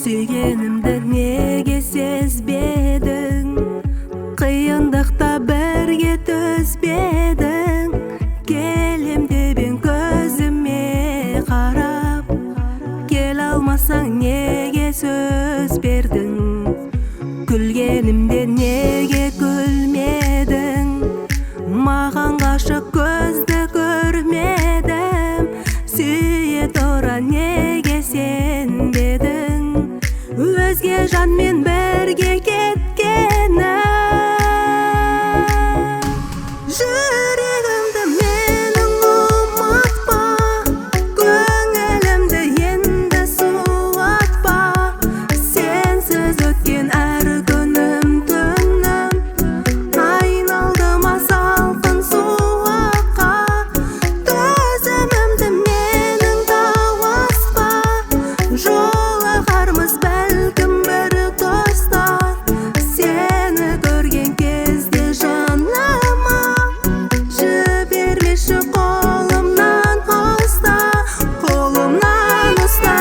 Сүйгенімді неге сезбедің, қиындықта бірге төзбедің. Келем дебең көзіме қарап, келе алмасаң неге сөз бердің? Күлгенімде неге күлмедің? Маған ғашық көзді көрмедім. Сүйе тұра неге сенбедің? Өзге жанмен бірге кеткені. Жүрегімді менің ұмытпа, көңілімді енді суытпа. Сенсіз өткен әр күнім түнім айналды ма салқын суыққа. Төзімімді менің тауыспа, жолығармыз бәлкім бір достар. Сені көрген кезде жаныма жібермеші қолымнан ұста, қолымнан ұста.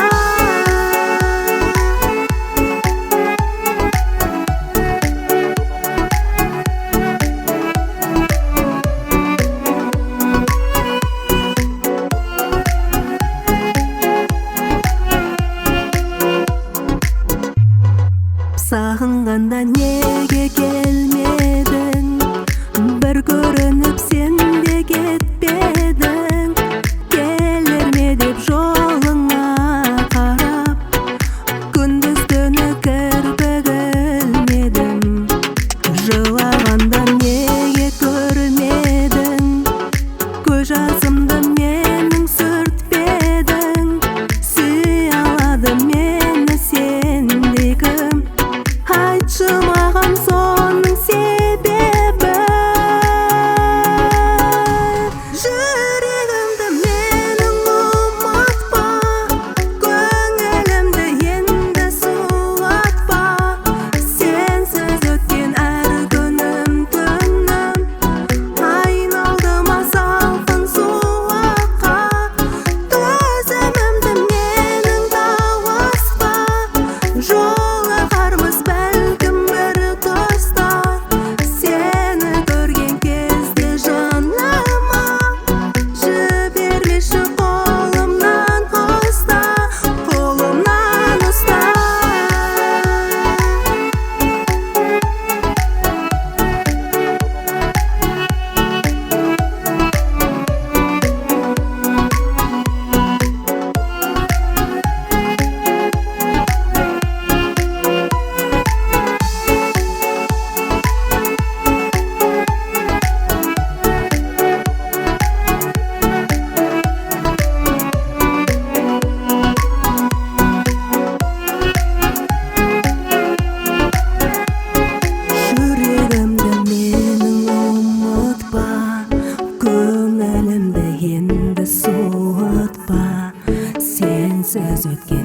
Сағынғанда неге келмедің? Бір көрініп сен де кетпедің. Келер ме деп жолыңа қарап, күндіз түні кірпік ілмедім. Жылағанда неге көрмедің? Көз жасымды менің сүртпедің. Сүйе алады мені сендей кім? Айтшы маған соның себебі. Жүрегімді менің ұмытпа, көңілімді енді суытпа. Сенсіз өткен әр күнім түнім айналды ма салқын суыққа. Төзімімді менің тауыспа, жолығармыз бәлкім бір достар. Сені көрген кезде жаныма жібермеші қолымнан ұста, қолымнан ұста. Жүрегімді менің ұмытпа, көңілімді енді суытпа. Сенсіз өткен